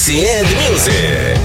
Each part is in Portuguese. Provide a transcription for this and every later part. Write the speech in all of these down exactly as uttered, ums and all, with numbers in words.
Race and Music.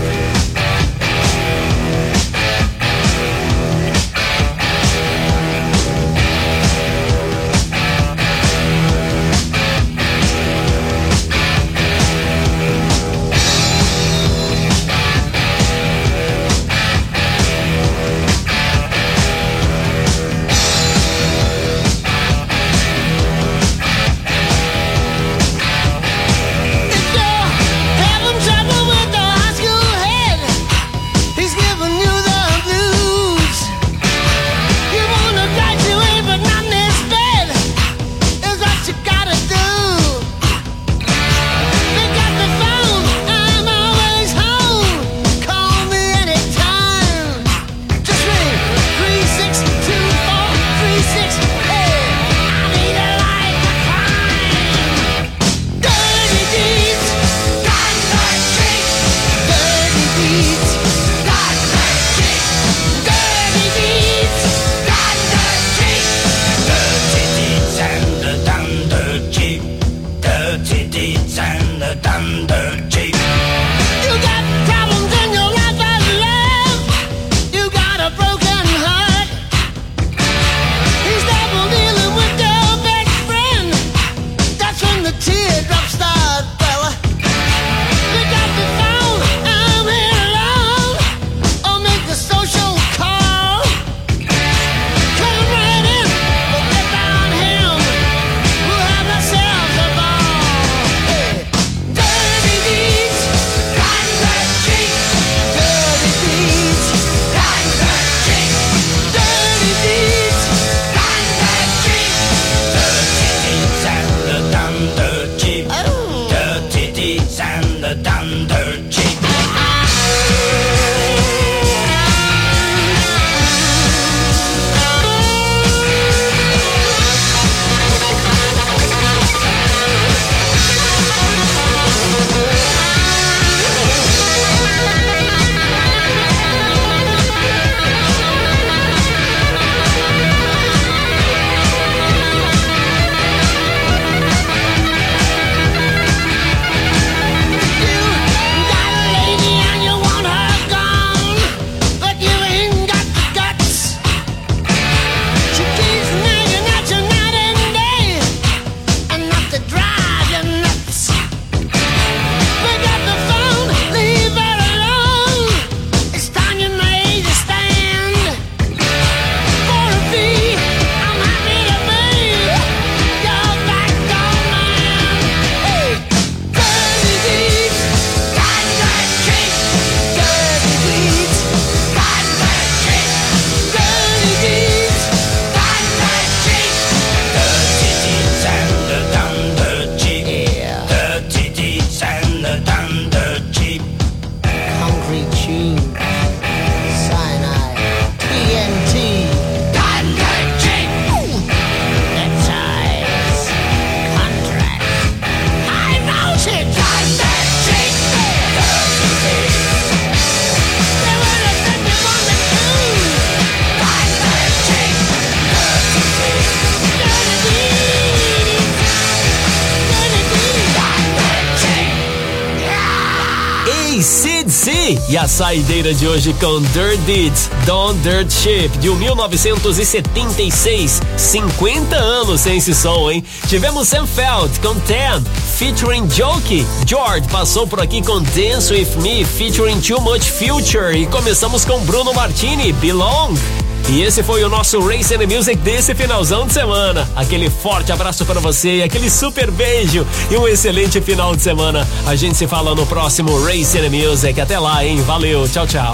E a saideira de hoje com Dirt Deeds, Don't Dirt Ship, de mil novecentos e setenta e seis. cinquenta anos sem esse som, hein? Tivemos Sam Feld com Ten, featuring Jokey. George passou por aqui com Dance With Me, featuring Too Much Future. E começamos com Bruno Martini, Belong. E esse foi o nosso Race and Music desse finalzão de semana. Aquele forte abraço para você, aquele super beijo e um excelente final de semana. A gente se fala no próximo Race and Music. Até lá, hein? Valeu, tchau, tchau.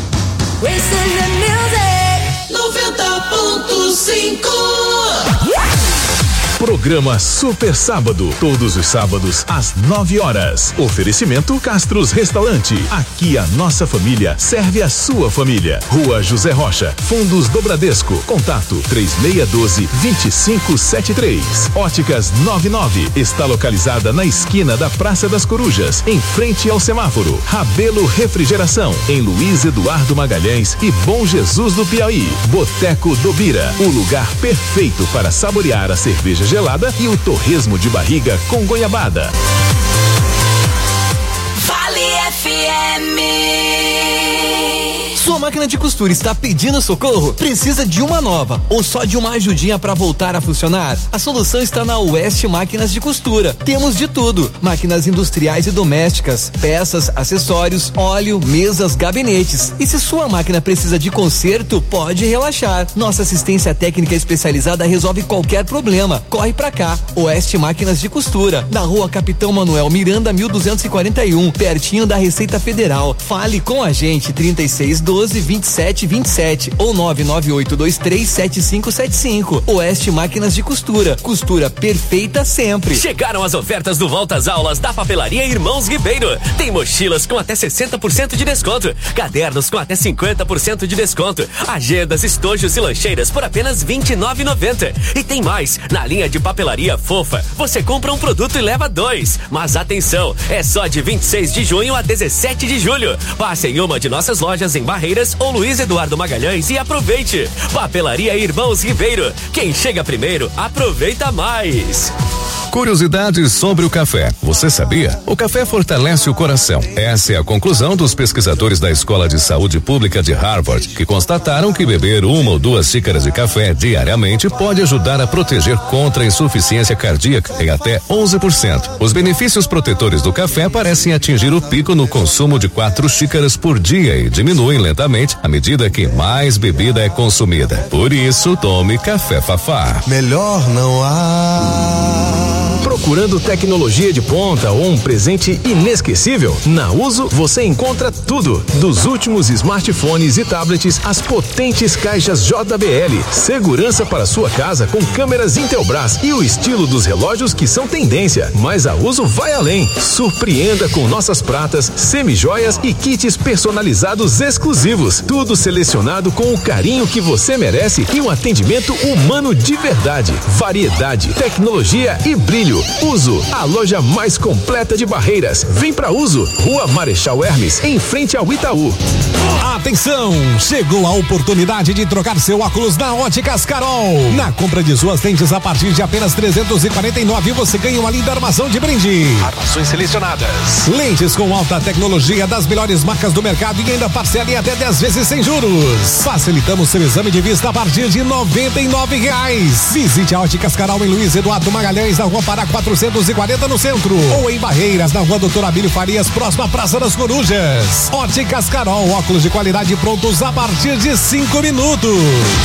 Race and Music noventa ponto cinco. Programa Super Sábado, todos os sábados às nove horas. Oferecimento Castros Restaurante. Aqui a nossa família serve a sua família. Rua José Rocha, Fundos do Bradesco. Contato três seis um dois, dois cinco sete três. Óticas nove nove está localizada na esquina da Praça das Corujas, em frente ao semáforo. Rabelo Refrigeração, em Luiz Eduardo Magalhães e Bom Jesus do Piauí. Boteco do Bira, o lugar perfeito para saborear a cerveja gelada e o torresmo de barriga com goiabada. Vale F M. Sua máquina de costura está pedindo socorro? Precisa de uma nova ou só de uma ajudinha para voltar a funcionar? A solução está na West Máquinas de Costura. Temos de tudo: máquinas industriais e domésticas, peças, acessórios, óleo, mesas, gabinetes. E se sua máquina precisa de conserto, pode relaxar. Nossa assistência técnica especializada resolve qualquer problema. Corre pra cá. West Máquinas de Costura, na Rua Capitão Manuel Miranda, mil duzentos e quarenta e um, pertinho da Receita Federal. Fale com a gente, trinta e seis, doze, vinte e sete, vinte e sete ou nove nove oito dois três sete cinco sete cinco. Oeste Máquinas de Costura, costura perfeita sempre. Chegaram as ofertas do Volta às Aulas da Papelaria Irmãos Ribeiro. Tem mochilas com até sessenta por cento de desconto, cadernos com até cinquenta por cento de desconto, agendas, estojos e lancheiras por apenas vinte e nove reais e noventa centavos. E tem mais, na linha de papelaria fofa, você compra um produto e leva dois. Mas atenção, é só de vinte e seis de junho a dezessete de julho. Passe em uma de nossas lojas em Barreiras ou Luiz Eduardo Magalhães e aproveite. Papelaria Irmãos Ribeiro. Quem chega primeiro, aproveita mais. Curiosidades sobre o café. Você sabia? O café fortalece o coração. Essa é a conclusão dos pesquisadores da Escola de Saúde Pública de Harvard, que constataram que beber uma ou duas xícaras de café diariamente pode ajudar a proteger contra a insuficiência cardíaca em até onze por cento. Os benefícios protetores do café parecem atingir o pico no consumo de quatro xícaras por dia e diminuem lentamente à medida que mais bebida é consumida. Por isso, tome Café Fafá. Melhor não há. Procurando tecnologia de ponta ou um presente inesquecível? Na Uso você encontra tudo. Dos últimos smartphones e tablets às potentes caixas J B L. Segurança para sua casa com câmeras Intelbras e o estilo dos relógios que são tendência. Mas a Uso vai além. Surpreenda com nossas pratas, semijoias e kits personalizados exclusivos. Tudo selecionado com o carinho que você merece e um atendimento humano de verdade. Variedade, tecnologia e brilho. Uso, a loja mais completa de Barreiras. Vem pra Uso, Rua Marechal Hermes, em frente ao Itaú. Atenção, chegou a oportunidade de trocar seu óculos na Óticas Carol. Na compra de suas lentes a partir de apenas trezentos e quarenta e nove reais, você ganha uma linda armação de brinde. Armações selecionadas. Lentes com alta tecnologia das melhores marcas do mercado e ainda parcela em até dez vezes sem juros. Facilitamos seu exame de vista a partir de noventa e nove reais. Visite a Óticas Carol em Luiz Eduardo Magalhães, na Rua Pará quatrocentos e quarenta no centro, ou em Barreiras, na Rua Doutor Abílio Farias, próxima à Praça das Corujas. Óticas Carol, óculos de qualidade prontos a partir de cinco minutos.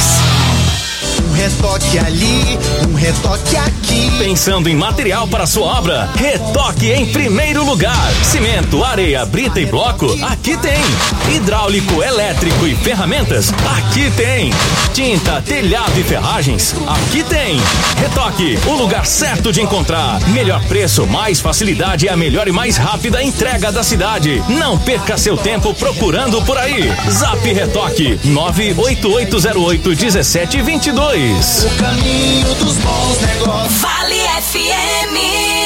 Um retoque ali, um retoque aqui. Pensando em material para sua obra? Retoque em primeiro lugar. Cimento, areia, brita e bloco? Aqui tem. Hidráulico, elétrico e ferramentas? Aqui tem. Tinta, telhado e ferragens? Aqui tem. Retoque, o lugar certo de encontrar. Melhor preço, mais facilidade e a melhor e mais rápida entrega da cidade. Não perca seu tempo procurando por aí. Zap Retoque nove oito oito zero oito um sete dois dois. O caminho dos bons negócios. Vale F M.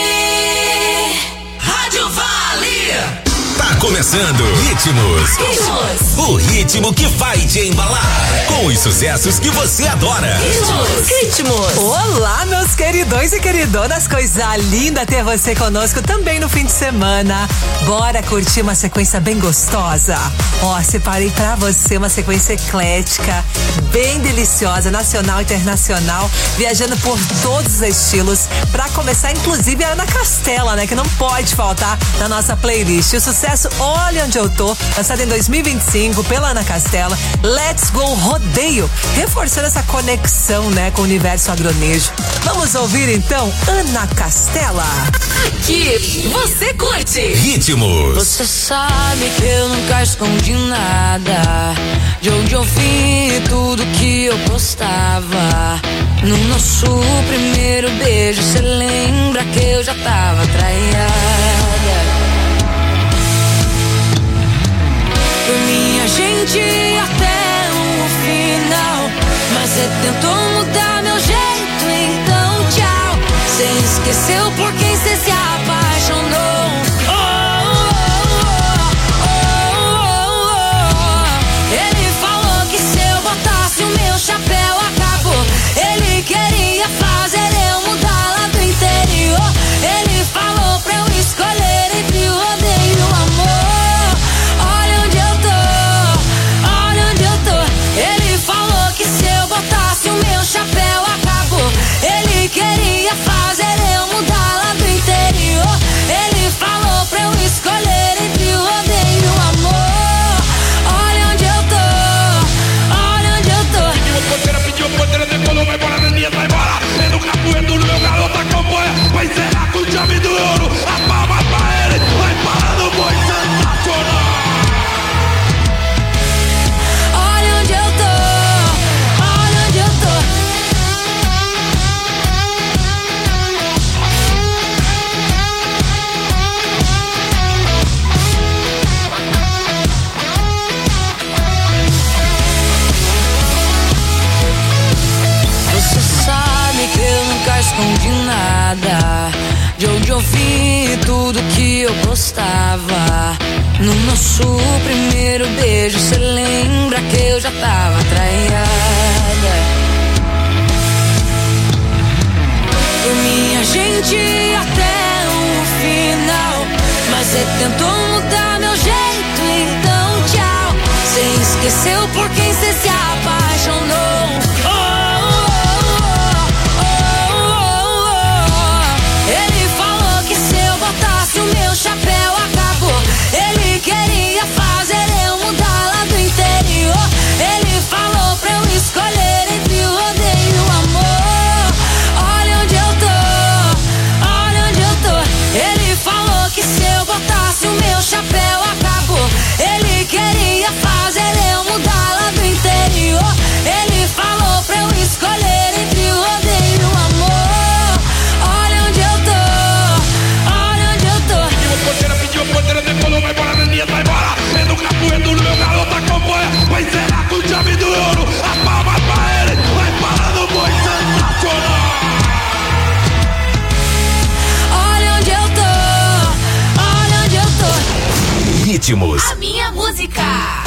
Rádio Vale. Tá começando Ritmos. Ritmos. O ritmo que vai te embalar com os sucessos que você adora. Ritmos. Ritmos. Olá, meus queridões e queridonas, coisa linda ter você conosco também no fim de semana. Bora curtir uma sequência bem gostosa. Ó, separei pra você uma sequência eclética, bem deliciosa, nacional e internacional, viajando por todos os estilos. Pra começar, inclusive, a Ana Castela, né? Que não pode faltar na nossa playlist. O sucesso Olha Onde Eu Tô, lançado em dois mil e vinte e cinco pela Ana Castela. Let's Go Rodeio, reforçando essa conexão, né, com o universo agronejo. Vamos ouvir então Ana Castela. Aqui você curte Ritmos. Você sabe que eu nunca escondi nada de onde eu vim, tudo que eu postava. No nosso primeiro beijo, cê lembra que eu já tava traída. Por minha gente até o final, mas cê tentou mudar meu jeito, então tchau. Cê esqueceu por quem cê se apaixonou. Oh, oh, oh, oh, oh. Ele falou que se eu botasse o meu chapéu acabou. Ele queria fazer eu mudar lá do interior. Ele falou pra eu escolher entre o rodeio e o amor. Vai zerar com chave do ouro. A palma pra ele, vai parando o boi sensacional. Olha onde eu tô, olha onde eu tô. Você sabe que eu nunca escondi nada. De onde eu vi tudo que eu gostava. No nosso primeiro beijo, cê lembra que eu já tava traiada. Por minha gente até o final. Mas cê tentou mudar meu jeito, então tchau. Cê esqueceu por quem cê se apaixonou. Oh, oh, oh, oh. Ele falou que se eu botasse o meu chapéu acabou. Ele queria fazer eu mudar lá do interior. Ele falou pra eu escolher entre o rodeio e o amor. Olha onde eu tô, olha onde eu tô. Ele falou que se eu botasse o meu chapéu acabou. Ele queria fazer eu mudar lá do interior. Ele falou pra eu escolher entre o rodeio e o amor. Olha onde eu tô, olha onde eu tô. Pediu a porteira, pediu a porteira, decolou, vai embora, Daniel, vai embora. É do capoeiro, no meu garoto acompanha. Vai zerar com chave do ouro. A palma pra ele, vai parando o boi sensacional. Olha onde eu tô, olha onde eu tô. Ritmos. A minha música.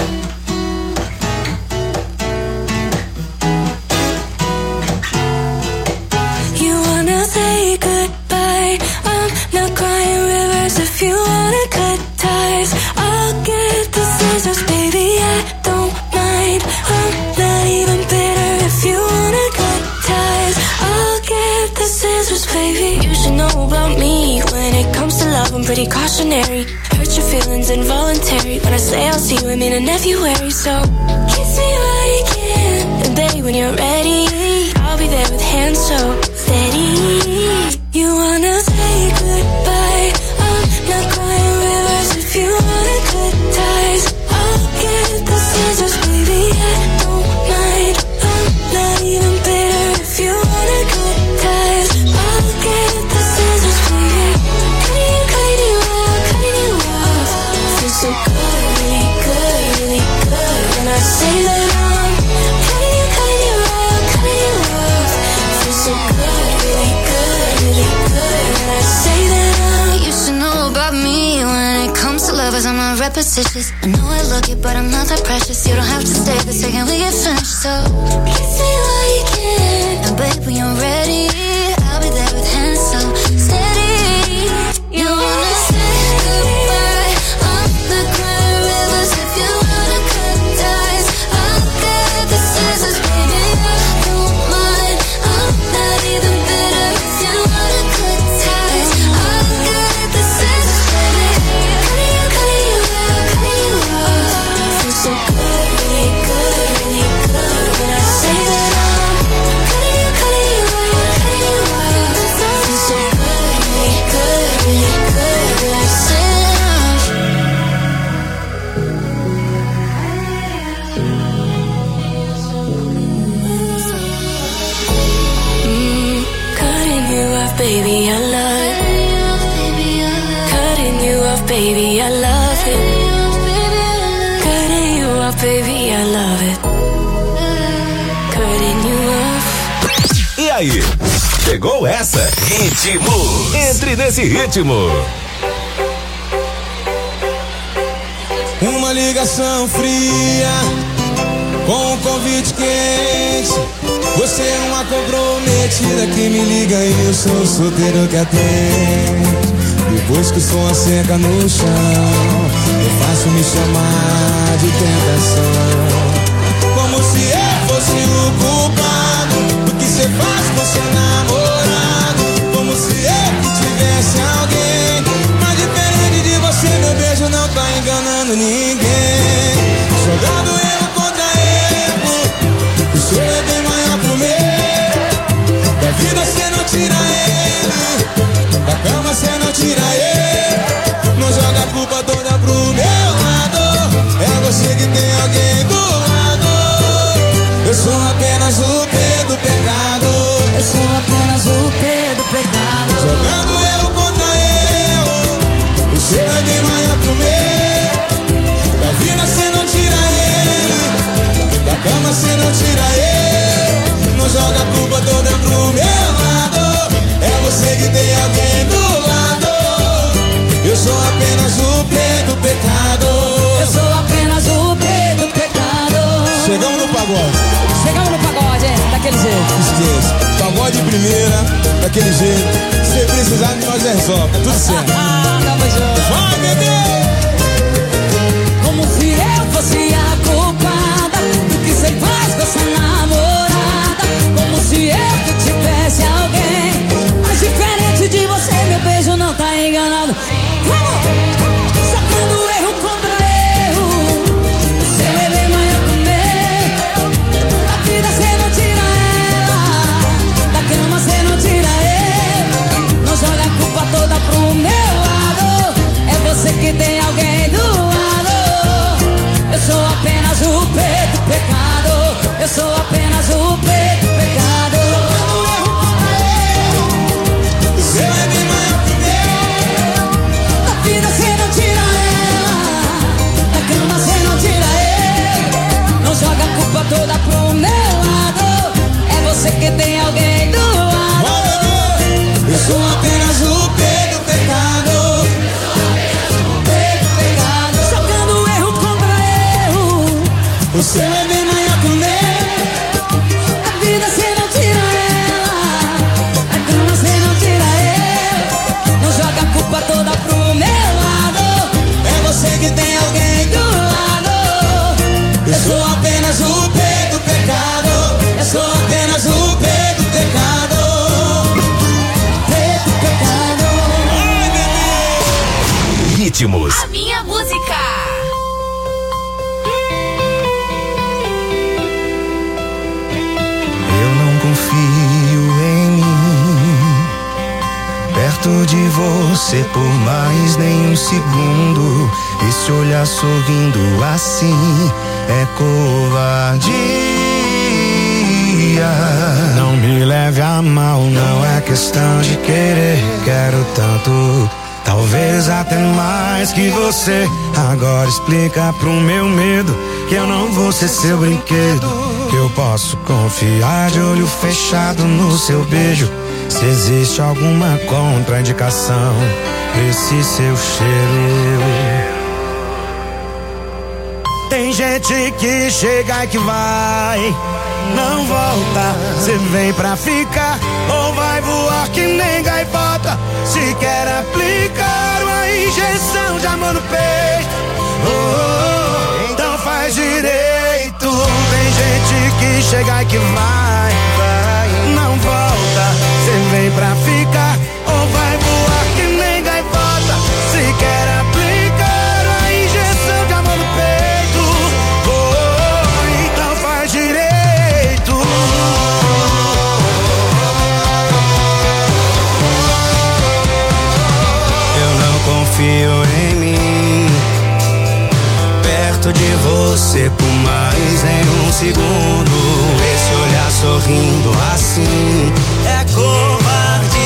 You wanna say goodbye? I'm not crying rivers. If you wanna cut ties, I'll get the scissors, baby. I don't mind. I'm not even bitter. If you wanna cut ties, I'll get the scissors, baby. You should know about me. When it comes to love, I'm pretty cautionary. Hurt your feelings involuntary. When I say I'll see you, I mean in February. So kiss me while you can, and baby, when you're ready, I'll be there with hands so steady. You wanna say goodbye? I'm not crying rivers. If you wanna cut ties, I'll get the scissors, baby. I don't mind. I'm not even bitter. If you wanna cut ties, I'll get the scissors, baby. Cutting you, cutting you off, cutting you off. Feels so good, really good, really good. When I say that I'm cutting you, cutting you off, cutting you off. Feels so good, really good, really good. When I say that I'm. You should know about me. When it comes to lovers, I'm not repetitious. I know I look it, but I'm not that precious. You don't have to stay the second we get finished. So kiss me while you can, and babe, when you're ready, I'll be there with hands so steady. You wanna say goodbye? I'm not crying rivers. If you wanna cut ties, I'll get the scissors, baby. I don't mind. I'm not even bitter. If you wanna cut ties, I'll get the scissors, baby. Cutting you, cutting you out, cutting you off. Feels so good, really good, really good. When I say that I'm cutting you, cutting you out, cutting you off. Feels so good, really good, really good. When I say that I'm. Mm, cutting you off, baby, I love it. Cutting you off, baby, I love it. Cutting you off, baby, I love it. Cutting you off. E aí? Chegou essa? Ritmos. Entre nesse ritmo. Uma ligação fria com um convite quente. Você é uma comprometida que me liga e eu sou o solteiro que atende. Depois que o som seca no chão, eu faço me chamar de tentação. Como se eu fosse o culpado do que cê faz com seu namorado. Como se eu que tivesse alguém. Mas diferente de você, meu beijo não tá enganando ninguém. Jogando erro contra erro, o seu é bem maior pro meu. Da vida cê não tira ele. apenas o P do pecado. Eu sou apenas o P do pecado. Jogando eu contra eu, você vai bem maior pro meu. Da vida cê não tira ele, da cama cê não tira ele. Não joga a culpa toda pro meu lado. É você que tem alguém do lado. Eu sou apenas o P do pecado. Eu sou apenas o P do pecado. Chegamos no pagode. Chegamos no pagode, é, daquele jeito. Esqueça, pagode de primeira, daquele jeito. Se precisar de nós resolve, tá tudo certo. Ah, tamo junto. Vai, bebê! Como se eu fosse a culpada do que você faz com essa namorada. Como se eu que tivesse alguém. Mas diferente de você, meu beijo não tá enganado. Vamos! Sacando erro contra erro. Você é bem maior que o meu. Da vida cê não tira ela, da cama cê não tira ele. Não joga a culpa toda pro meu lado. É você que tem alguém do lado. Eu sou apenas o P do pecado. Eu sou apenas o P do pecado. Você é bem maior que o meu. Da vida cê não tira ela, da cama cê não tira ele. Não joga a culpa toda pro meu lado. É você que tem alguém do lado. Eu sou apenas o P do pecado. P do pecado. Jogando erro contra erro. Você é bem maior que o meu. Da vida cê não tira ela, da cama cê não tira ele. Não joga a culpa toda pro meu lado. É você que tem alguém do lado. Eu sou apenas o P do pecado. Eu sou apenas o P do pecado. P do pecado. Ritmos. A minha música. Eu não confio em mim, perto de você por mais nem um segundo. Esse olhar sorrindo assim é covardia. Não me leve a mal, não é questão de querer. Quero tanto, talvez até mais que você. Agora explica pro meu medo que eu não vou ser seu brinquedo. Que eu posso confiar de olho fechado no seu beijo. Se existe alguma contraindicação esse seu cheiro. Tem gente que chega e que vai, não volta. Cê vem pra ficar ou vai voar que nem gaivota. Se quer aplicar uma injeção de amor no peito, oh, oh, oh, então faz direito. Tem gente que chega e que vai, vai, não volta. Cê vem pra ficar ou vai voar que nem gaivota. Se quer aplicar uma injeção de amor no peito, oh, oh, oh, então faz direito. Eu não confio em mim, perto de você por mais nem um segundo. Esse olhar sorrindo assim é covardia.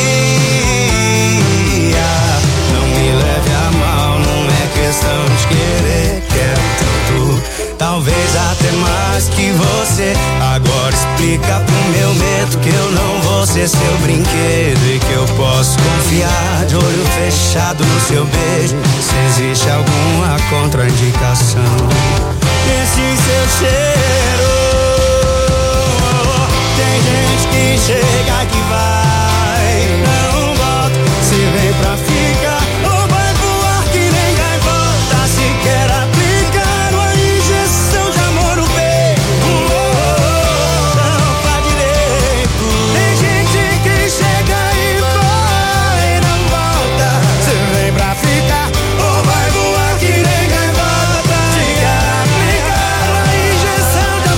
Não me leve a mal, não é questão de querer. Quero tanto, talvez até mais que você. Agora explica pro meu medo que eu não vou ser seu brinquedo e que eu posso confiar de olho fechado no seu beijo. Se existe alguma contraindicação esse seu cheiro. Tem gente que chega que vai, não volta. Se vem pra ficar ou vai voar que nem gaivota. Se quer aplicar uma injeção de amor no peito, oh, oh, oh, não faz direito. Tem gente que chega e vai, não volta. Se vem pra ficar ou vai voar que nem gaivota. Se quer aplicar uma injeção de amor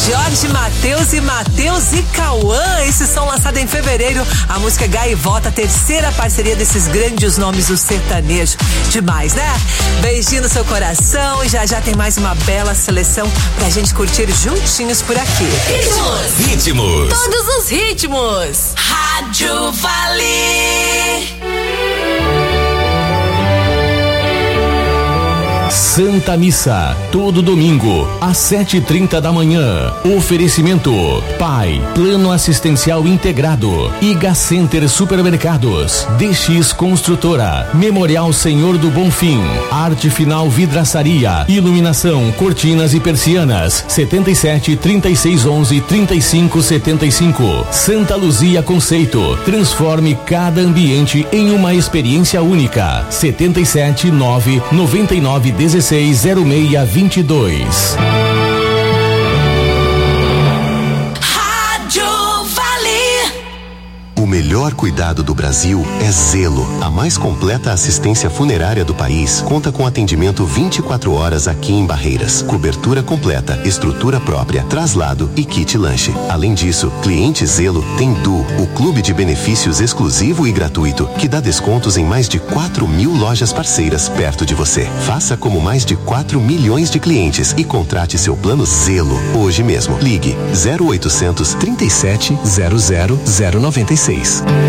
Jorge Mateus e Mateus e Cauã, esse som lançado em fevereiro, a música Gaivota, a terceira parceria desses grandes nomes do sertanejo. Demais, né? Beijinho no seu coração e já já tem mais uma bela seleção pra gente curtir juntinhos por aqui. Ritmos. Ritmos. Todos os ritmos. Rádio Vale. Santa Missa, todo domingo, às sete e trinta da manhã. Oferecimento: Pai, Plano Assistencial Integrado, Iga Center Supermercados, D X Construtora, Memorial Senhor do Bonfim, Arte Final Vidraçaria, Iluminação, Cortinas e Persianas, setenta e sete, trinta e seis, onze, trinta e cinco, setenta e cinco. Santa Luzia Conceito, transforme cada ambiente em uma experiência única. setenta e sete, nove, noventa e nove, dezesseis, zero seis, vinte e dois. Rádio Vale. O melhor cuidado do Brasil é Zelo. A mais completa assistência funerária do país conta com atendimento vinte e quatro horas aqui em Barreiras. Cobertura completa, estrutura própria, traslado e kit lanche. Além disso, cliente Zelo tem Du, o clube de benefícios exclusivo e gratuito, que dá descontos em mais de quatro mil lojas parceiras perto de você. Faça como mais de quatro milhões de clientes e contrate seu plano Zelo hoje mesmo. Ligue zero oitocentos, trinta e sete, zero zero, zero noventa e seis.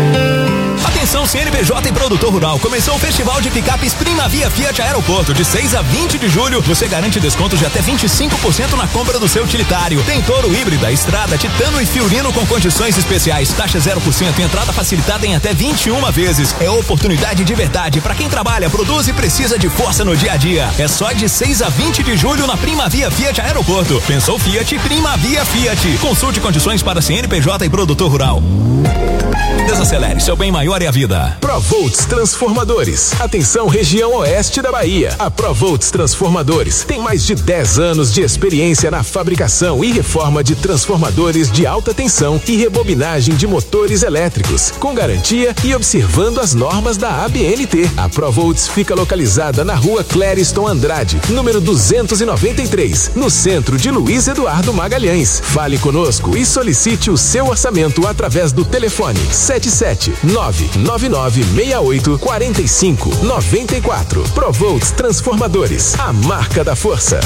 Atenção C N P J e produtor rural, começou o Festival de Picapes Primavia Fiat Aeroporto, de seis a vinte de julho, você garante descontos de até vinte e cinco por cento na compra do seu utilitário. Tem Toro híbrida, Estrada, Titano e Fiorino com condições especiais, taxa zero por cento e entrada facilitada em até vinte e uma vezes. É oportunidade de verdade para quem trabalha, produz e precisa de força no dia a dia. É só de seis a vinte de julho na Primavia Fiat Aeroporto. Pensou Fiat, Primavia Fiat. Consulte condições para C N P J e produtor rural. Desacelere, seu bem maior é a vida. Provolts Transformadores. Atenção, região oeste da Bahia. A Provolts Transformadores tem mais de dez anos de experiência na fabricação e reforma de transformadores de alta tensão e rebobinagem de motores elétricos, com garantia e observando as normas da A B N T. A Provolts fica localizada na rua Clériston Andrade, número duzentos e noventa e três, no centro de Luiz Eduardo Magalhães. Fale conosco e solicite o seu orçamento através do telefone sete sete nove nove nove seis oito quatro cinco nove quatro. Provolts Transformadores, a marca da força.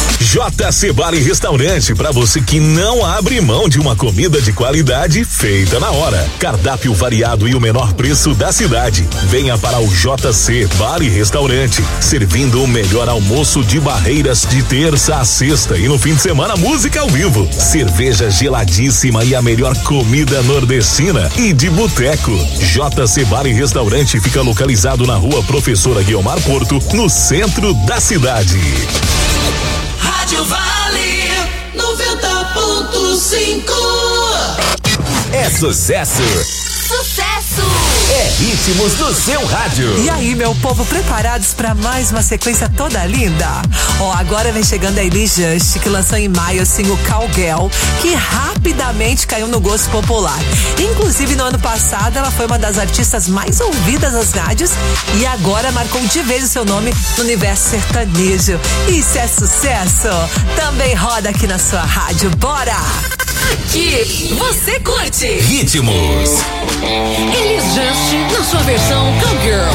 J C Bar e Restaurante, para você que não abre mão de uma comida de qualidade feita na hora. Cardápio variado e o menor preço da cidade. Venha para o J C Bar e Restaurante, servindo o melhor almoço de Barreiras de terça a sexta e no fim de semana música ao vivo, cerveja geladíssima e a melhor comida nordestina e de boteco. J C Bar e Restaurante fica localizado na rua Professora Guiomar Porto, no centro da cidade. Rádio Vale noventa ponto cinco. É sucesso. Sucesso. É ritmos do seu rádio. E aí, meu povo, preparados para mais uma sequência toda linda? Ó, agora vem chegando a Elis Just, que lançou em maio assim o Cowgirl, que rapidamente caiu no gosto popular. Inclusive, no ano passado, ela foi uma das artistas mais ouvidas nas rádios e agora marcou de vez o seu nome no universo sertanejo. Isso é sucesso! Também roda aqui na sua rádio. Bora! Aqui você curte Ritmos. Elis Just na sua versão Cowgirl.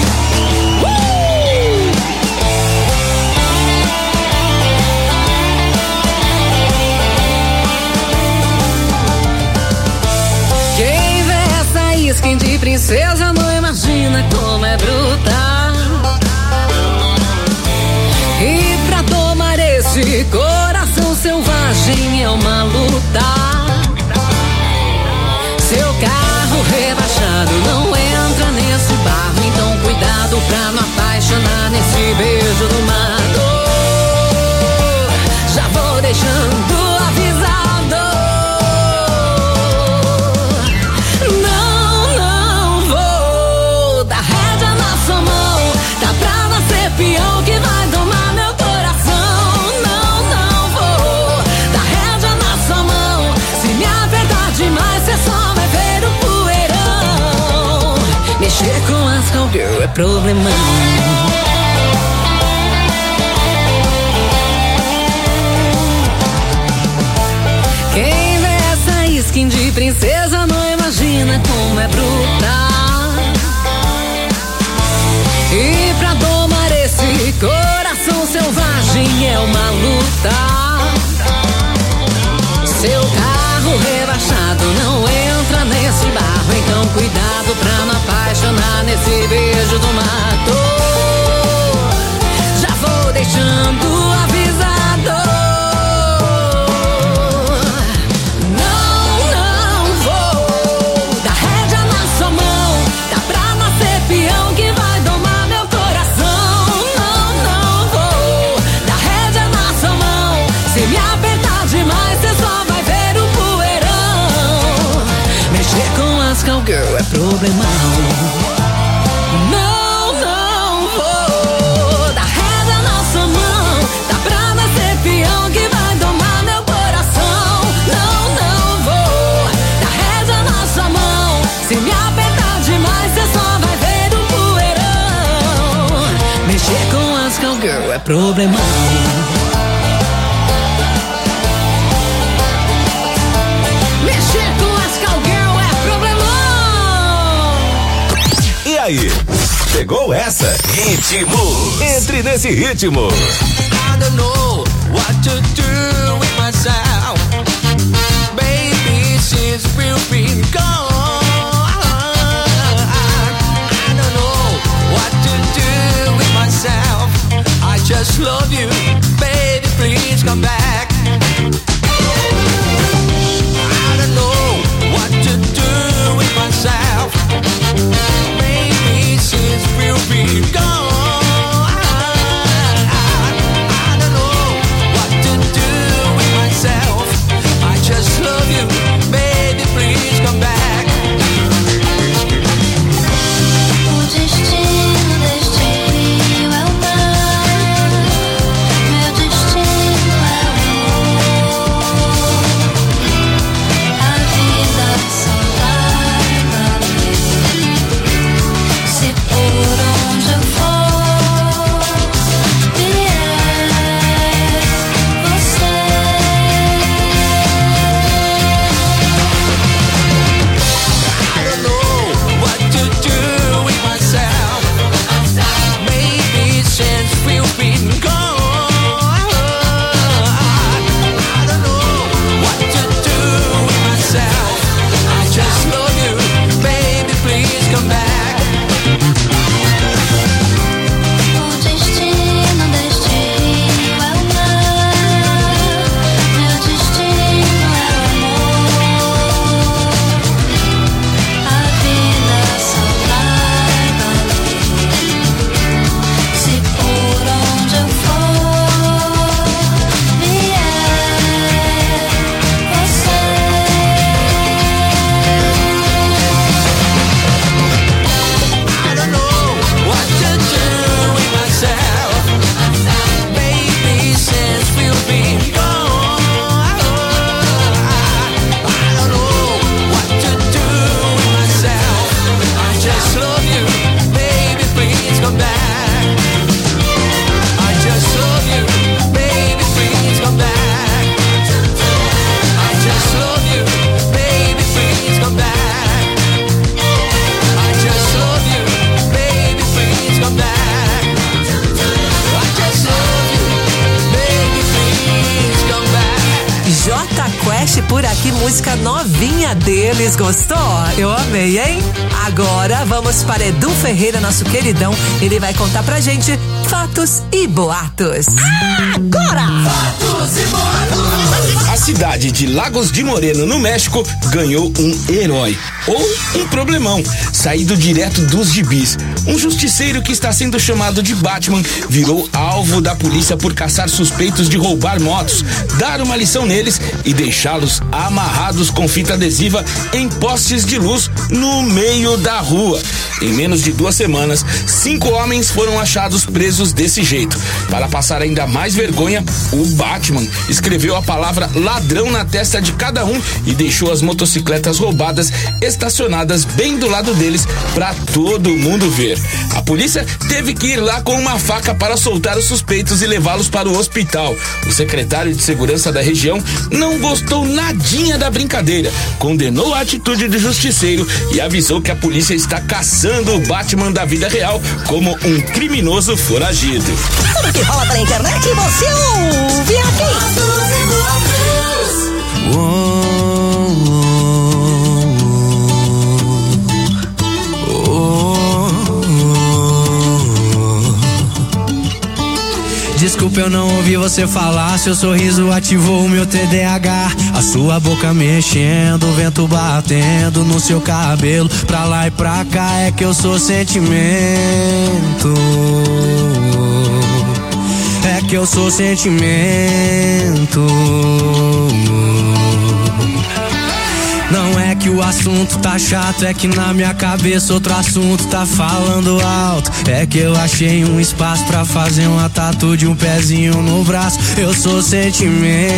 Quem vê essa skin de princesa não imagina como é brutal. E pra tomar esse coração selvagem é uma luta. Seu carro rebaixado não entra nesse barro, então cuidado pra não apaixonar nesse beijo do mato. Já vou deixando avisado. Não, não vou dar rédea na sua mão. Tá pra nascer peão que vai domar meu coração. Não, não vou dar rédea na sua mão. Se me apertar demais, cê só vai ver o poeirão. Mexer com as cowgirl é problemão. princesa não imagina como é bruta. E pra domar esse coração selvagem é uma luta. Seu carro rebaixado não entra nesse barro, então cuidado pra não apaixonar nesse beijo do mato. Já vou deixando avisado. Não, não vou dar rédea na sua mão. Dá pra nascer peão que vai domar meu coração. Não, não vou dar rédea na sua mão. Se me apertar demais, você só vai ver o poeirão. Mexer com as cowgirl é problemão. Não, não vou dar rédea na sua mão. Dá pra nascer peão que vai domar meu coração. Não, não vou dar rédea na sua mão. Se me apertar demais, você só vai ver o poeirão. Mexer com as cowgirl é problemão. E aí, pegou essa? Ritmo. Entre nesse ritmo. I don't know what to do with myself. Baby, since we've been gone, I don't know what to do with myself. I just love you, baby, please come back. I don't know what to do with myself. Baby, since we've been gone, I don't know what to do with myself. I just love you, baby, please come back. O destino deste rio é o mar, meu destino é o amor. A vida só vai valer se por onde eu for vier você. I don't know what to do with myself. Maybe since we've been gone, I don't know what to do with myself. I just love you, baby, please come back. O destino deste rio é o mar, meu destino é o amor. A vida só vai valer se por onde eu for vier você. I don't know what to do with myself. Baby, since we've been gone, I don't know what to do with myself. I just love you, baby, please come back. I just love you, baby, please come back. I just love you, baby, please come back. I just love you, baby, please come back. I just love you, baby, please come back. J Quest por aqui, música novinha deles, gostou? Eu amei, hein? Agora vamos para Edu Ferreira, nosso queridão. Ele vai contar pra gente fatos e boatos. Agora! Fatos e boatos. A cidade de Lagos de Moreno, no México, ganhou um herói. Ou um problemão, saído direto dos gibis. Um justiceiro que está sendo chamado de Batman virou alvo da polícia por caçar suspeitos de roubar motos, dar uma lição neles e deixá-los amarrados com fita adesiva em postes de luz no meio da rua. Em menos de duas semanas, cinco homens foram achados presos desse jeito. Para passar ainda mais vergonha, o Batman escreveu a palavra ladrão na testa de cada um e deixou as motocicletas roubadas estacionadas bem do lado deles para todo mundo ver. A polícia teve que ir lá com uma faca para soltar os suspeitos e levá-los para o hospital. O secretário de segurança da região não gostou nadinha da brincadeira, condenou a atitude do justiceiro e avisou que a polícia está caçando o Batman da vida real como um criminoso foragido. Tudo que rola pela internet você ouve aqui. Desculpa, eu não ouvi você falar. Seu sorriso ativou o meu T D A H. A sua boca mexendo, o vento batendo no seu cabelo. Pra lá e pra cá é que eu sou sentimento. É que eu sou sentimento. Não é que o assunto tá chato, é que na minha cabeça outro assunto tá falando alto. É que eu achei um espaço pra fazer uma tatu de um pezinho no braço. Eu sou sentimento.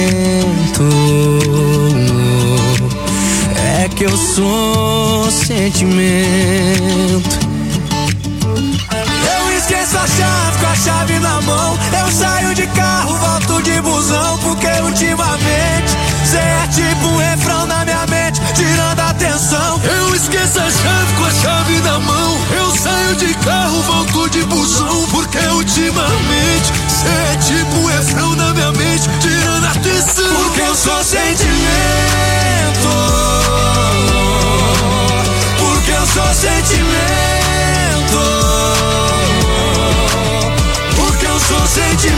É que eu sou sentimento. Eu esqueço a chave com a chave na mão. Eu saio de carro, volto de busão, porque ultimamente cê é tipo um refrão na minha mente, tirando a atenção. Eu esqueço a chave com a chave na mão. Eu saio de carro, volto de busão, porque ultimamente cê é tipo um refrão na minha mente, tirando a atenção. Porque eu sou sentimento. Porque eu sou sentimento. Porque eu sou sentimento.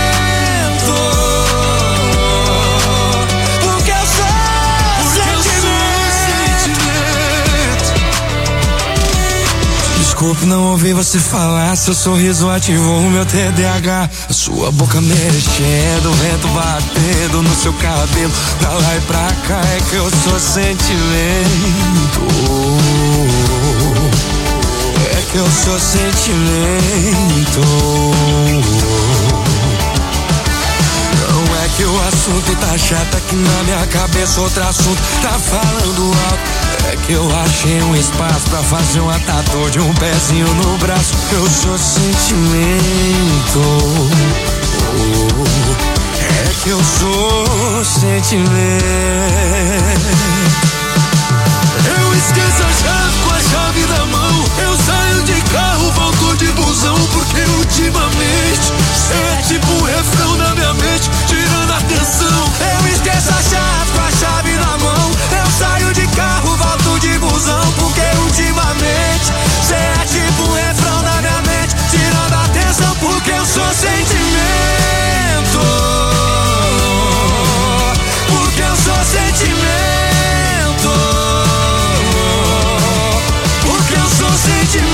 Porque eu sou sentimento. Desculpe, não ouvi você falar. Seu sorriso ativou o meu T D A H. A sua boca mexendo, o vento batendo no seu cabelo. Pra lá e pra cá é que eu sou sentimento. É que eu sou sentimento. Não é que o assunto tá chato, é que na minha cabeça outro assunto tá falando alto. É que eu achei um espaço pra fazer uma tatu de um pezinho no braço. Eu sou sentimento. É que eu sou sentimento. Eu esqueço a chave com a chave na mão. Eu saio de carro, volto de busão, porque ultimamente cê é tipo um refrão na minha mente, tirando a atenção. Eu esqueço a chave com a chave na mão. Eu saio de carro, volto de busão, porque ultimamente cê é tipo um refrão na minha mente, tirando a atenção. Porque eu sou sentimento. Porque eu sou sentimento. Porque eu sou sentimento.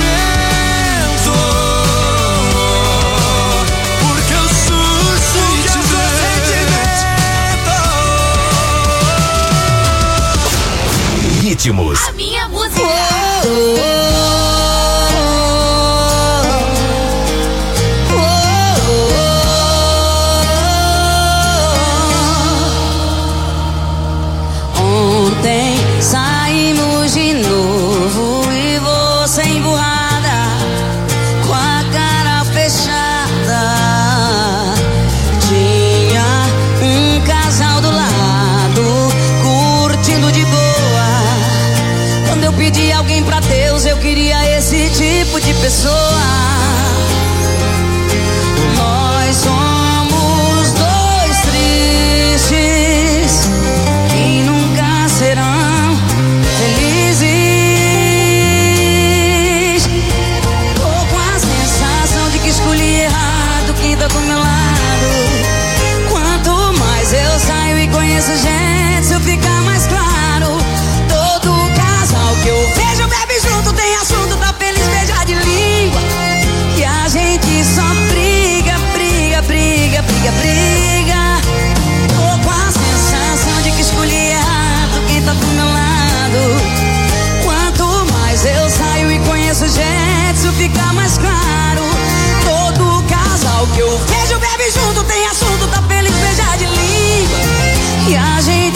Porque eu sou sentimento. Ritmos. A minha música. Ontem saímos de novo e você emburrada, com a cara fechada. Tinha um casal do lado, curtindo de boa. Quando eu pedi alguém pra Deus, eu queria esse tipo de pessoa. Nós somos dois tristes que nunca serão felizes. Tô com a sensação de que escolhi errado quem tá do meu lado. Quanto mais eu saio e conheço gente, isso fica mais claro. Todo casal que eu vejo bebe junto, tem assunto, tá feliz, beija de língua. E a gente só briga, briga, briga, briga, briga. Tô com a sensação de que escolhi errado quem tá do meu lado. Quanto mais eu saio e conheço gente, isso fica mais claro. Todo casal que eu vejo bebe junto, tem assunto, tá feliz, beija de língua. E a gente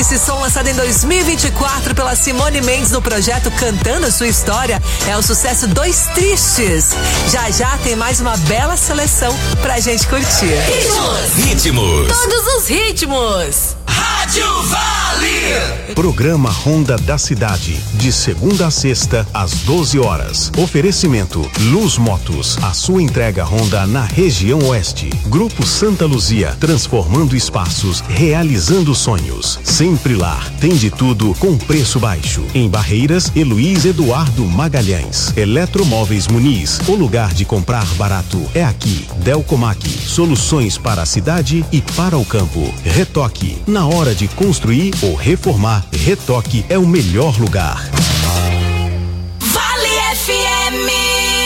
Esse som lançado em dois mil e vinte e quatro pela Simone Mendes no projeto Cantando a Sua História é o sucesso Dois Tristes. Já já tem mais uma bela seleção pra gente curtir. Ritmos. Ritmos. Todos os ritmos. Rádio Vale. Programa Ronda da Cidade, de segunda a sexta, às doze horas. Oferecimento Luz Motos, a sua entrega Honda na região oeste. Grupo Santa Luzia, transformando espaços, realizando sonhos. Sempre lá, tem de tudo com preço baixo. Em Barreiras, Heloís Eduardo Magalhães. Eletromóveis Muniz, o lugar de comprar barato é aqui. Delcomac, soluções para a cidade e para o campo. Retoque, na hora de construir ou reformar, Retoque é o melhor lugar. Vale F M.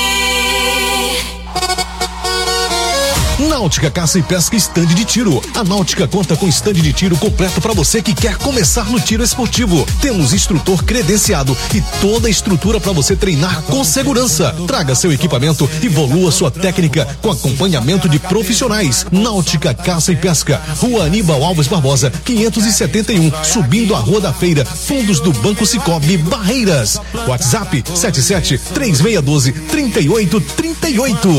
Náutica Caça e Pesca Estande de Tiro. A Náutica conta com estande de tiro completo para você que quer começar no tiro esportivo. Temos instrutor credenciado e toda a estrutura para você treinar com segurança. Traga seu equipamento e evolua sua técnica com acompanhamento de profissionais. Náutica Caça e Pesca, Rua Aníbal Alves Barbosa, quinhentos e setenta e um, subindo a Rua da Feira, fundos do Banco Cicobi, Barreiras. WhatsApp sete sete três seis um dois três oito três oito.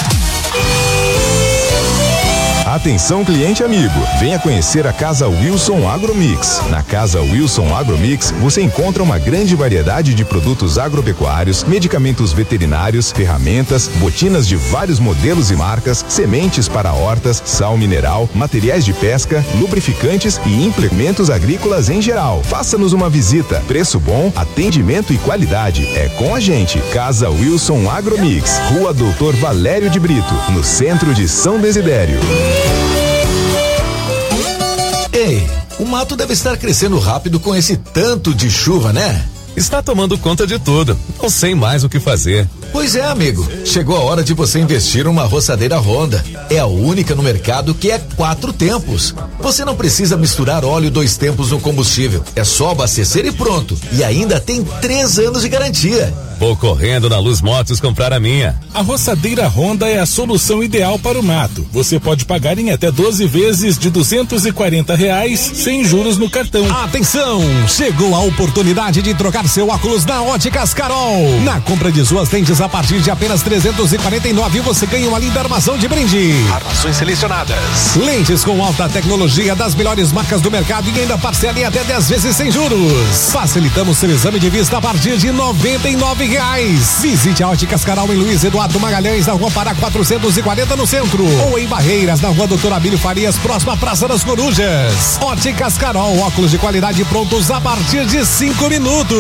Atenção, cliente amigo, venha conhecer a Casa Wilson Agromix. Na Casa Wilson Agromix, você encontra uma grande variedade de produtos agropecuários, medicamentos veterinários, ferramentas, botinas de vários modelos e marcas, sementes para hortas, sal mineral, materiais de pesca, lubrificantes e implementos agrícolas em geral. Faça-nos uma visita. Preço bom, atendimento e qualidade. É com a gente. Casa Wilson Agromix, Rua Doutor Valério de Brito, no centro de São Desidério. Ei, o mato deve estar crescendo rápido com esse tanto de chuva, né? Está tomando conta de tudo. Não sei mais o que fazer. Pois é, amigo. Chegou a hora de você investir numa roçadeira Honda. É a única no mercado que é quatro tempos. Você não precisa misturar óleo dois tempos no combustível. É só abastecer e pronto. E ainda tem três anos de garantia. Vou correndo na Luz Motos comprar a minha. A roçadeira Honda é a solução ideal para o mato. Você pode pagar em até doze vezes de duzentos e quarenta reais sem juros no cartão. Atenção! Chegou a oportunidade de trocar seu óculos na Óticas Carol. Na compra de suas lentes a partir de apenas trezentos e quarenta e nove você ganha uma linda armação de brinde. Armações selecionadas. Lentes com alta tecnologia das melhores marcas do mercado e ainda parcela em até dez vezes sem juros. Facilitamos seu exame de vista a partir de noventa e nove reais. Visite a Óticas Carol em Luiz Eduardo Magalhães, na Rua Pará quatrocentos e quarenta no centro. Ou em Barreiras, na Rua Doutor Abílio Farias, próxima à Praça das Corujas. Óticas Carol, óculos de qualidade prontos a partir de cinco minutos.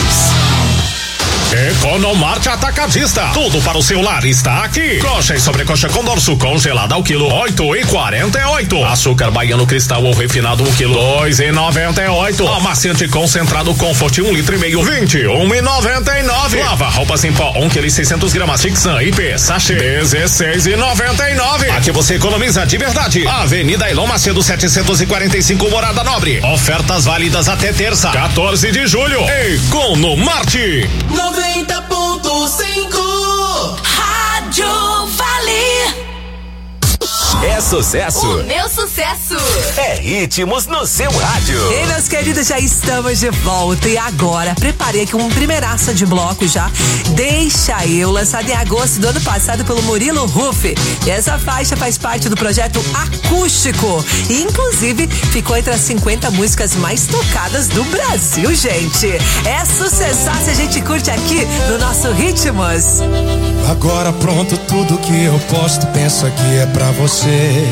Economarte Atacadista. Tudo para o seu lar está aqui. Coxa e sobrecoxa com dorso congelada ao quilo oito e quarenta e oito. Açúcar baiano cristal ou refinado um quilo dois e noventa e oito. Amaciante concentrado Comfort um litro e meio vinte e um e noventa e nove. Lava roupas em pó um quilo e seiscentos gramas Tixan I P sachê dezesseis e noventa e nove. Aqui você economiza de verdade. Avenida Elon Macedo setecentos e quarenta e cinco Morada Nobre. Ofertas válidas até terça, quatorze de julho. Economarte. noventa ponto cinco Rádio Vale. É sucesso. O meu sucesso. É ritmos no seu rádio. E meus queridos, já estamos de volta e agora preparei aqui um primeiraça de bloco já. Deixa Eu, lançado em agosto do ano passado pelo Murilo Ruff. E essa faixa faz parte do projeto Acústico. E inclusive ficou entre as cinquenta músicas mais tocadas do Brasil, gente. É sucessaço, a gente curte aqui no nosso Ritmos. Agora pronto, tudo que eu posto, pensa que é pra você.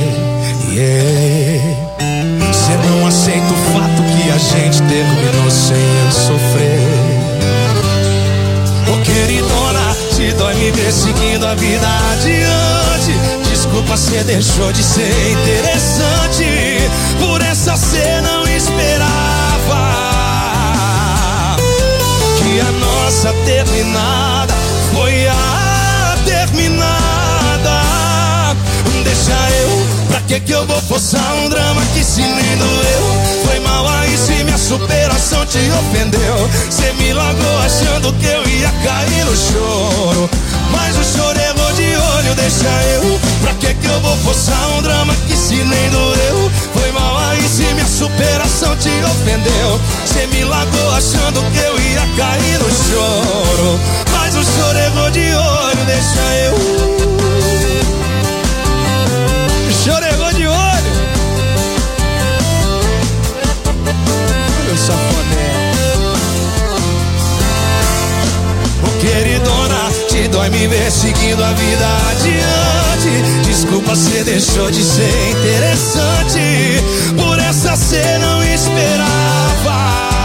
Yeah. Cê não aceita o fato que a gente terminou sem eu sofrer. Ô queridona, se dói me ver seguindo a vida adiante. Desculpa, cê deixou de ser interessante. Por essa cê não esperava que a nossa terminada foi a terminada. Deixa eu, pra que que eu vou forçar um drama que se nem doeu? Foi mal aí se minha superação te ofendeu. Cê me largou achando que eu ia cair no choro, mas o choro errou de olho. Deixa eu, pra que que eu vou forçar um drama que se nem doeu? Foi mal aí se minha superação te ofendeu. Cê me largou achando que eu ia cair no choro, mas o choro errou de olho, deixa eu. O choro errou de olho. Meu safoné. Ô queridona, te dói me ver seguindo a vida adiante. Desculpa, cê deixou de ser interessante. Por essa cê não esperava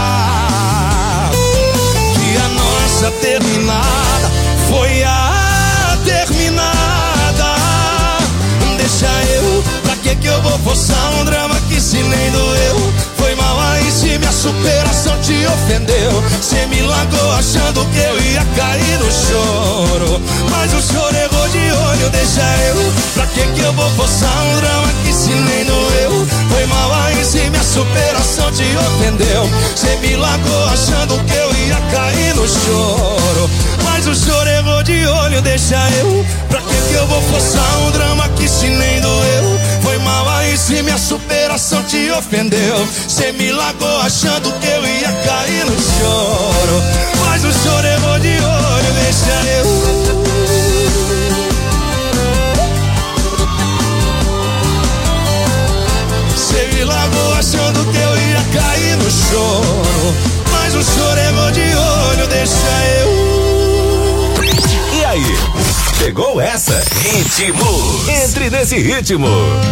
que a nossa terminada foi a terminada. Deixa eu, pra que que eu vou forçar um drama que se nem doeu? Foi mal aí se minha superação te ofendeu. Cê me largou achando que eu ia cair no choro, mas o choro errou de olho, deixa eu. Pra que que eu vou forçar um drama que se nem doeu? Foi mal aí se minha superação te ofendeu. Cê me largou achando que eu ia cair no choro, mas o choro errou de olho, deixa eu. Pra que que eu vou forçar um drama que se nem doeu? Foi mal aí se minha superação te ofendeu. Cê me largou achando que eu ia cair no choro, mas o choro errou de olho, deixa eu. Cê me largou achando que eu ia cair no choro, mas o choro errou de olho, deixa eu. E aí, pegou essa? Ritmos. Entre nesse ritmo.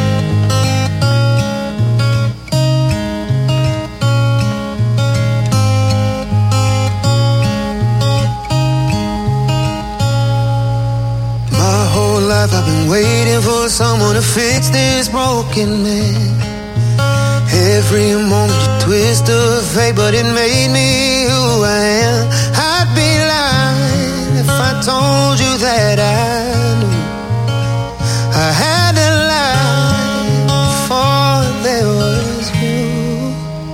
My whole life I've been waiting for someone to fix this broken man. Every moment you twist of fate, but it made me who I am. I'd be lying if I told you that I knew I had to lie before there was you.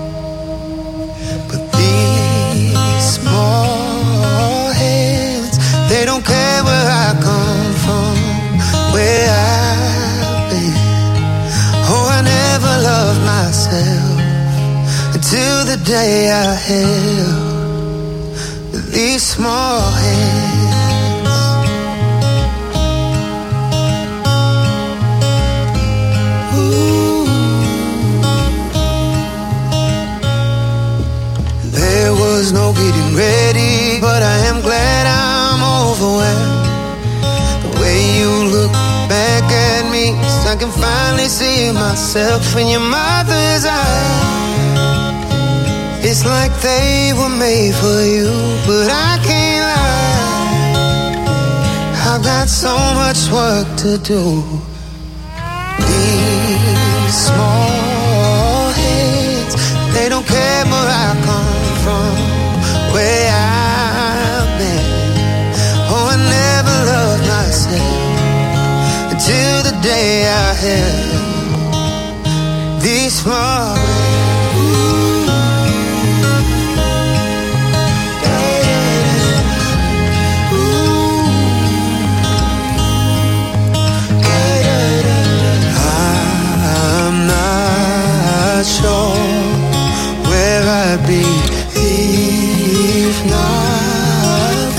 But these small hands, they don't care where I come from, where I've been. Oh, I never loved myself until the day I held these small hands. Ooh. There was no getting ready, but I am glad I'm overwhelmed. The way you look back at me, so I can finally see myself in your mother's eyes. It's like they were made for you, but I can't lie, I've got so much work to do. These small hands, they don't care where I come from, where I've been. Oh, I never loved myself until the day I held these small hands. Sure where I'd be if not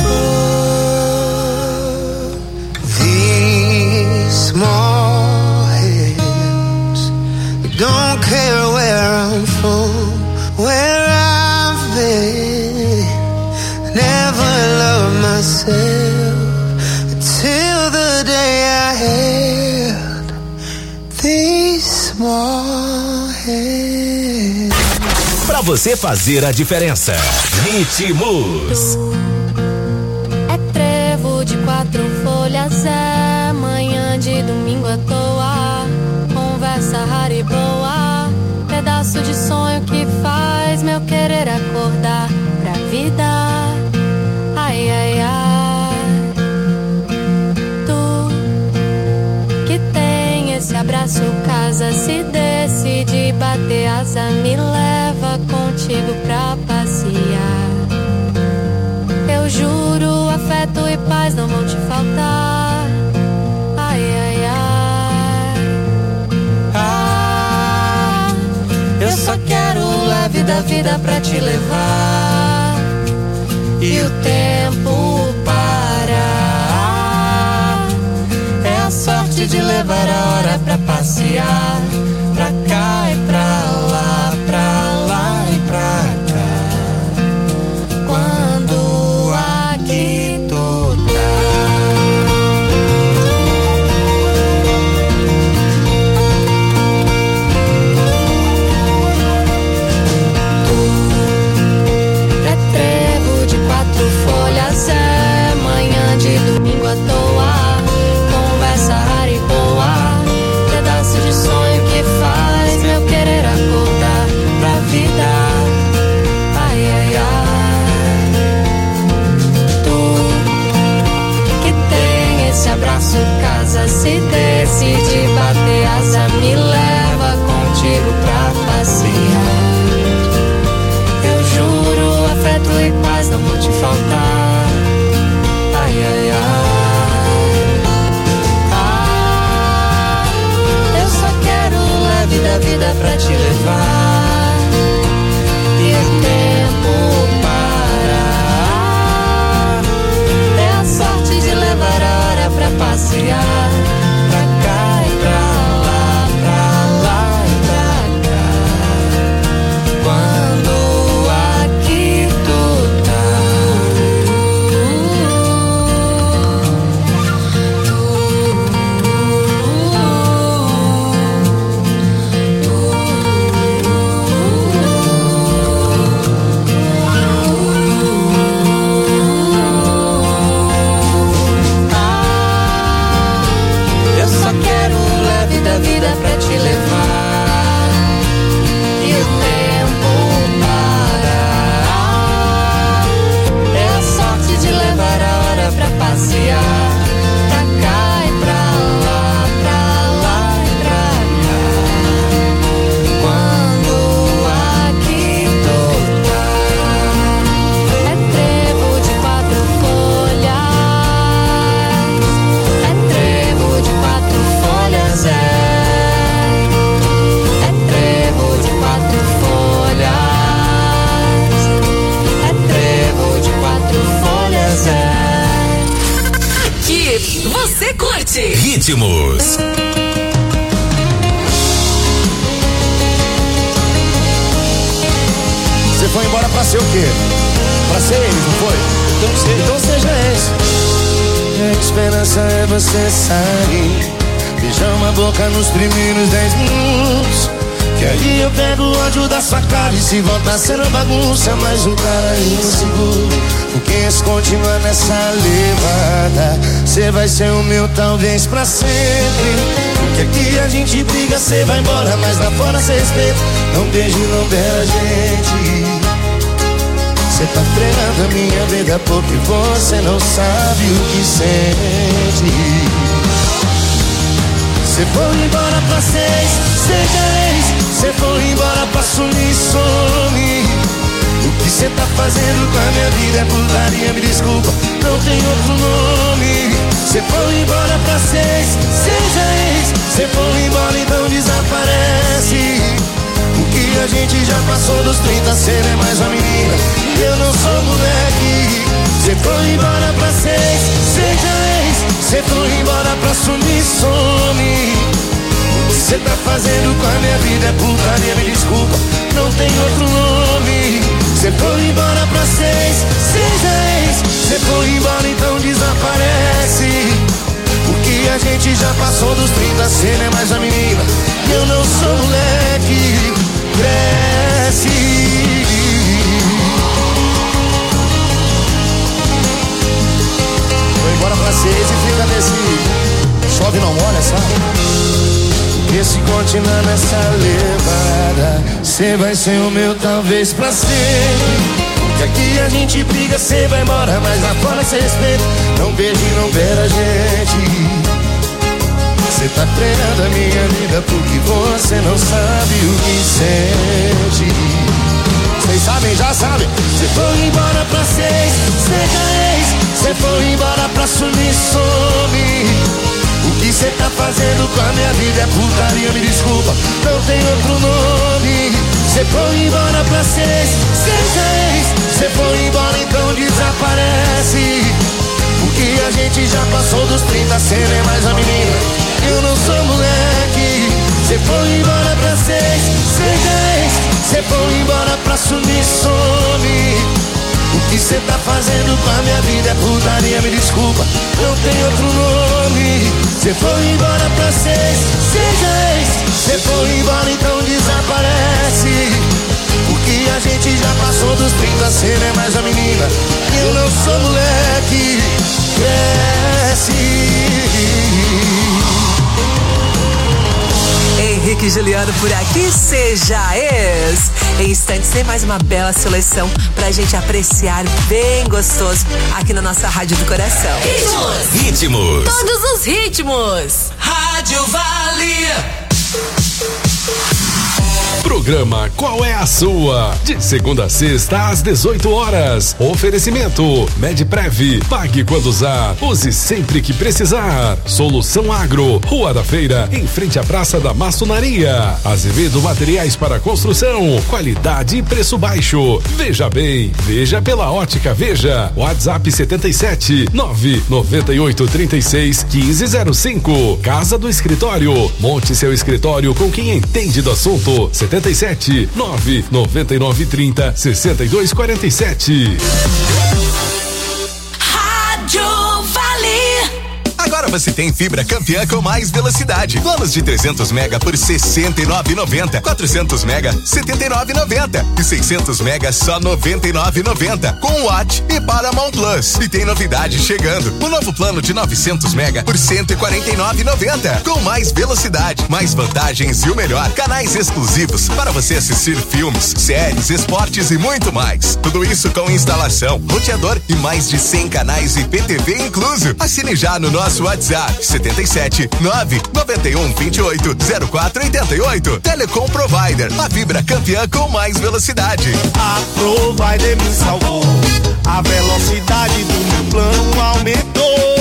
for these small hands. Don't care where I'm from, where I've been. Never loved myself until the day I held these small hands. Pra você fazer a diferença. Ritmos. É trevo de quatro folhas, é manhã de domingo à toa. Conversa rara e boa, pedaço de sonho que faz meu querer acordar pra vida. Ai, ai, ai. Tu que tem esse abraço, casa, se decide bater asa, me leva contigo pra passear. Eu juro, afeto e paz não vão te faltar. Ai, ai, ai. Ah, eu só da vida pra te levar e o tempo parar. É a sorte de levar a hora pra passear, pra cá e pra lá, pra lá e pra cá. Quando aqui tu tá. Tu é trevo de quatro folhas, é manhã de domingo à toa, conversa rara e boa, pedaço de sonho que faz meu querer acordar pra vida. Ai, ai, ai. Tu que tem esse abraço, casa, se decide bater asa, me leva contigo pra passear. Eu juro, afeto e paz não vou te faltar. Ai, ai, ai. Ah, eu só quero leve da vida pra te levar e o tempo parar. É a sorte de levar a hora pra passear, pra cá e pra lá, pra lá e pra cá. Quando aqui tu tá. Eu só quero leve da vida pra te levar e o tempo parar. É a sorte de levar a hora pra passear, pra cá e pra lá, pra lá e pra cá. Quando aqui tu tá. É trevo de quatro folhas, é trevo de quatro folhas, é. É trevo de quatro folhas, é trevo de quatro folhas, é. Que você curte. Ritmos. Você foi embora pra ser o quê? Pra ser eles, não foi? Então, sei. Então seja esse. A esperança é você sair, beijar uma boca nos primeiros dez minutos, que aí eu pego o ódio da sua cara e se voltar sendo bagunça, mais um cara inseguro. Porque se continuar nessa levada, cê vai ser o meu talvez pra sempre. Porque aqui a gente briga, cê vai embora, mas lá fora cê respeita. Não beijo, não beija a gente. Cê tá treinando a minha vida porque você não sabe o que sente. Cê foi embora pra seis, seja ex. Cê foi embora pra sumir, some. O que cê tá fazendo com a minha vida é putaria, me desculpa, não tem outro nome. Cê foi embora pra seis, seja ex. Cê foi embora, então desaparece. Porque a gente já passou dos trinta, cê não é mais uma menina e eu não sou moleque. Cê foi embora pra seis, seja ex. Cê foi embora pra sumir, some. O que cê tá fazendo com a minha vida é putaria, me desculpa, não tem outro nome. Cê foi embora pra seis, seja ex. Cê foi embora, então desaparece. Porque a gente já passou dos trinta, cê não é mais a menina e eu não sou moleque. Cresce. Foi embora pra seis e fica nesse chove não molha, sabe? Porque se continuar nessa levada, cê vai ser o meu talvez pra sempre. Porque aqui a gente briga, cê vai embora, mas lá fora cê respeita. Não beijo e não beira a gente. Cê tá treinando a minha vida porque você não sabe o que sente. Vocês sabem, já sabem. Cê foi embora pra seis, seja ex. Cê foi embora pra sumir, some. O que cê tá fazendo com a minha vida é putaria, me desculpa, não tem outro nome. Cê foi embora pra ser, seja ex. Cê foi embora, então desaparece. Porque a gente já passou dos trinta, cê não é mais a menina, eu não sou moleque. Cê foi embora pra ser, seja ex. Cê foi embora pra sumir, some. O que cê tá fazendo com a minha vida é putaria, me desculpa, não tem outro nome. Cê foi embora pra ser, seja ex. Cê foi embora, então desaparece. Porque a gente já passou dos trinta, cê não é mais a menina, eu não sou moleque. Cresce. Henrique e Juliano por aqui, seja ex. Em instantes tem mais uma bela seleção pra gente apreciar bem gostoso aqui na nossa Rádio do Coração. Ritmos. Ritmos. Todos os ritmos. Rádio Vale. Programa Qual é a Sua? De segunda a sexta às dezoito horas. Oferecimento Medprev. Pague quando usar. Use sempre que precisar. Solução Agro. Rua da Feira, em frente à Praça da Maçonaria. Azevedo Materiais para Construção. Qualidade e preço baixo. Veja bem. Veja pela Ótica Veja. WhatsApp setenta e sete, nove nove oito, trinta e seis, quinze zero cinco. Casa do Escritório. Monte seu escritório com quem entende do assunto. setenta e sete, nove nove nove, trinta, sessenta e dois, quarenta e sete. Rádio Vale. Agora você tem fibra campeã com mais velocidade. Planos de trezentos mega por sessenta e nove reais e noventa centavos. quatrocentos mega, setenta e nove reais e noventa centavos. E seiscentos mega, só noventa e nove reais e noventa centavos. Com Watt e Paramount Plus. E tem novidade chegando. O novo plano de novecentos mega por cento e quarenta e nove reais e noventa centavos. Com mais velocidade, mais vantagens e o melhor. Canais exclusivos para você assistir filmes, séries, esportes e muito mais. Tudo isso com instalação, roteador e mais de cem canais e P T V incluso. Assine já no nosso WhatsApp setenta e sete, nove nove um, vinte e oito, zero quatro oitenta e oito. Telecom Provider, a fibra campeã com mais velocidade. A Provider me salvou, a velocidade do meu plano aumentou.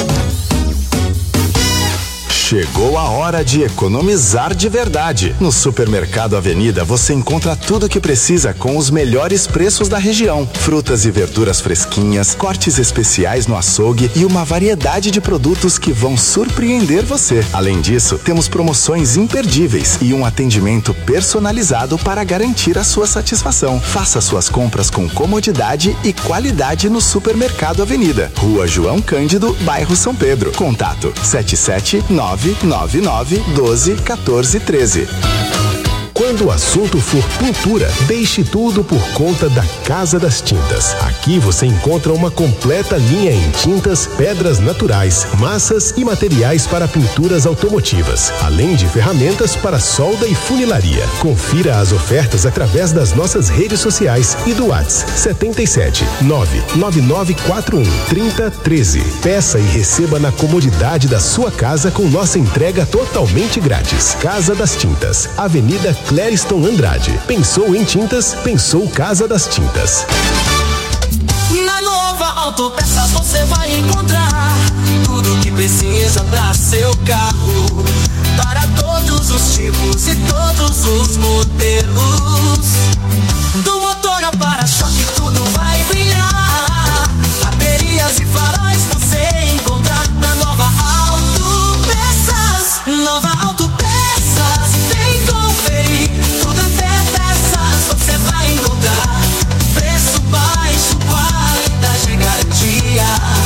Chegou a hora de economizar de verdade. No Supermercado Avenida você encontra tudo o que precisa com os melhores preços da região. Frutas e verduras fresquinhas, cortes especiais no açougue e uma variedade de produtos que vão surpreender você. Além disso, temos promoções imperdíveis e um atendimento personalizado para garantir a sua satisfação. Faça suas compras com comodidade e qualidade no Supermercado Avenida. Rua João Cândido, bairro São Pedro. Contato sete sete nove nove nove, doze, quatorze, treze. Quando o assunto for pintura, deixe tudo por conta da Casa das Tintas. Aqui você encontra uma completa linha em tintas, pedras naturais, massas e materiais para pinturas automotivas, além de ferramentas para solda e funilaria. Confira as ofertas através das nossas redes sociais e do WhatsApp setenta e sete, nove nove nove quatro um, trinta, treze. Peça e receba na comodidade da sua casa com nossa entrega totalmente grátis. Casa das Tintas, Avenida Clériston Andrade. Pensou em tintas? Pensou Casa das Tintas. Na Nova Autopeças você vai encontrar tudo que precisa para seu carro, para todos os tipos e todos os modelos. Do motor ao para-choque tudo vai brilhar. Baterias e faróis você encontrar na Nova Autopeças. Nova Autopeças, vem conferir. Tudo até peças você vai encontrar. Preço baixo, qualidade e garantia.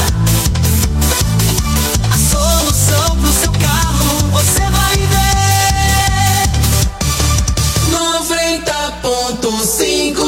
A solução pro seu carro você vai ver. noventa ponto cinco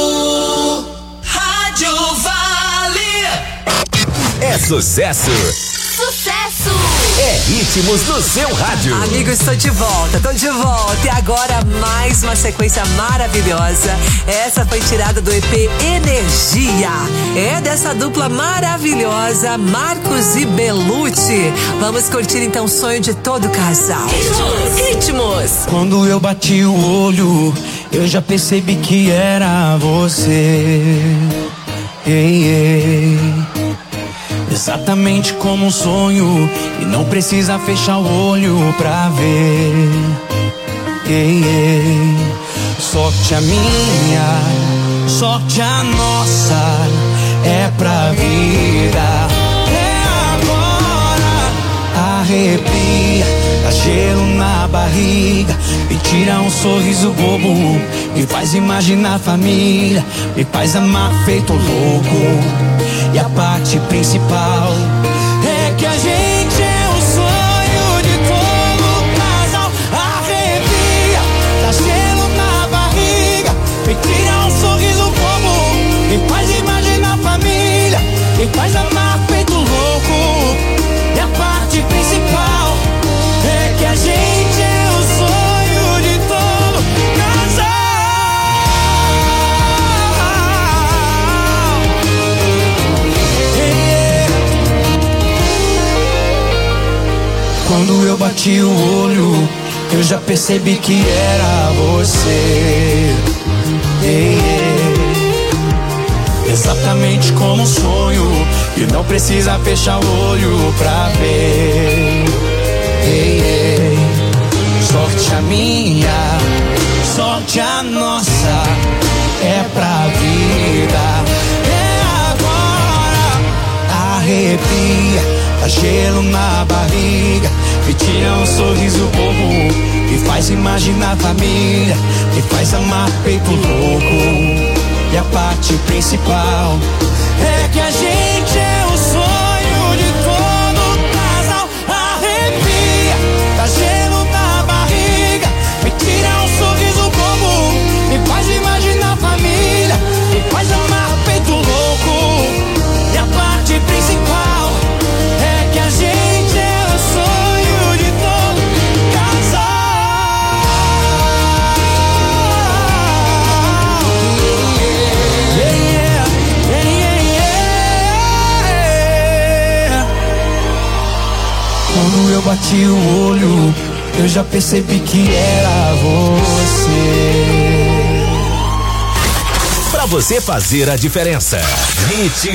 Rádio Vale. É sucesso. Sucesso. É ritmos no seu rádio. Amigo, estou de volta, estou de volta. E agora mais uma sequência maravilhosa. Essa foi tirada do E P Energia. É dessa dupla maravilhosa, Marcos e Belucci. Vamos curtir então o sonho de todo casal. Ritmos. Ritmos. Quando eu bati o olho, eu já percebi que era você. Ei, ei. Exatamente como um sonho, e não precisa fechar o olho pra ver. Ei, ei. sorte a minha, sorte a nossa, é pra vida. É agora, arrepia, dá gelo na barriga, me tira um sorriso bobo, me faz imaginar família, me faz amar feito louco. E a parte principal é que a gente é o sonho de todo casal. Arrepia, dá gelo na barriga, me tira um sorriso bobo, me faz imaginar família, me faz amar feito louco. E a parte principal é que a gente é o sonho de todo casal. Quando eu bati o olho, eu já percebi que era você. Ei, ei. Exatamente como um sonho, e não precisa fechar o olho pra ver. Ei, ei. Sorte a minha, sorte a nossa, é pra vida. É agora, arrepia, dá gelo na barriga, me tira um sorriso bobo, me faz imaginar família, me faz amar feito louco. E a parte principal é que a gente é o sonho de todo casal. Arrepia, dá gelo na barriga, me tira um sorriso bobo, me faz imaginar família, me faz amar feito louco. E a parte principal é que a gente é o sonho de todo casal. Quando eu bati o olho, eu já percebi que era você. Pra você fazer a diferença. Hit